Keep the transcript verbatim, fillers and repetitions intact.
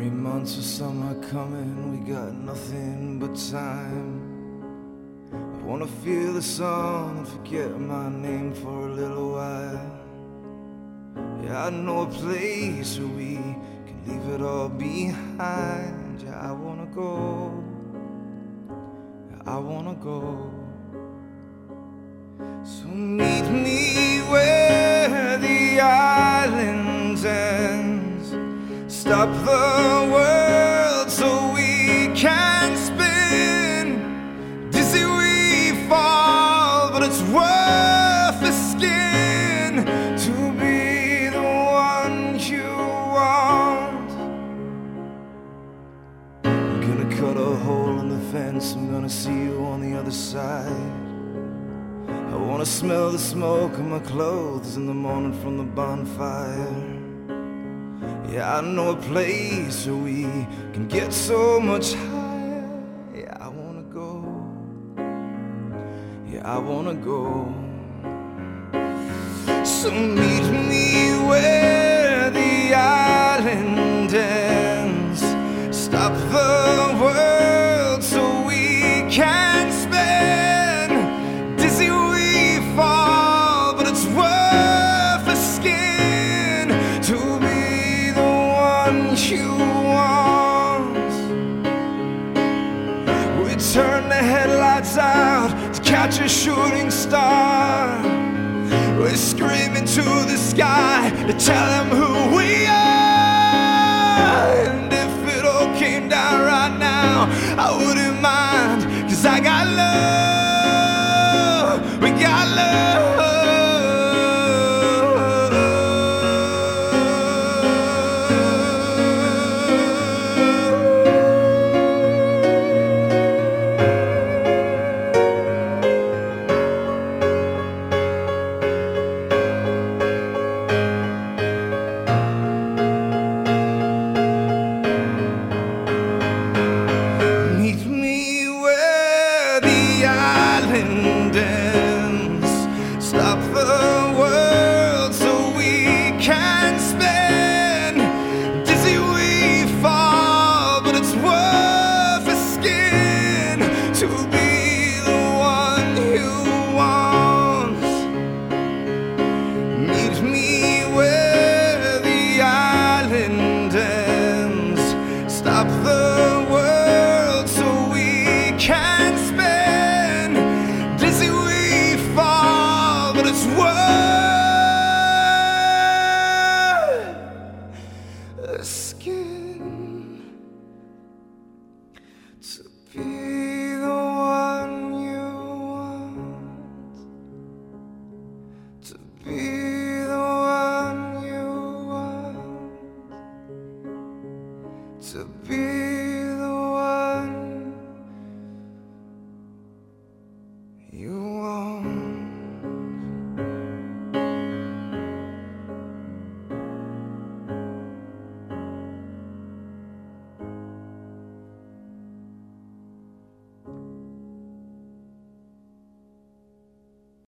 Three months of summer coming, we got nothing but time. I wanna feel the sun and forget my name for a little while. Yeah, I know a place where we can leave it all behind. Yeah, I wanna go, yeah, I wanna go. So meet me where the island ends. Stop the world so we can spin. Dizzy we fall, but it's worth the skin to be the one you want. I'm gonna cut a hole in the fence, I'm gonna see you on the other side. I wanna smell the smoke of my clothes in the morning from the bonfire. Yeah, I know a place where we can get so much higher. Yeah, I wanna go. Yeah, I wanna go. So meet me where the island ends. Stop the world so we can spin. Dizzy we fall, but it's worth the skin to be you want. We turn the headlights out to catch a shooting star. We scream into the sky to tell them who we are. And if it all came down right now, I wouldn't mind, 'cause I got love. We got love. Stop the world so we can spin. Dizzy we fall, but it's worth the skin to be the one you want. Meet me where the island ends. Stop the world so we can spin. Dizzy we fall, but it's worth the skin to be the one you want, to be